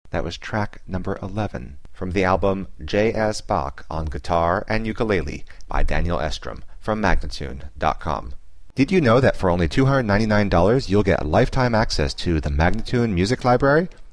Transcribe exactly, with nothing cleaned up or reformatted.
That was track number eleven from the album J S. Bach on Guitar and Ukulele by Daniel Estrom from Magnatune dot com. Did you know that for only two hundred ninety-nine dollars you'll get lifetime access to the Magnatune Music Library?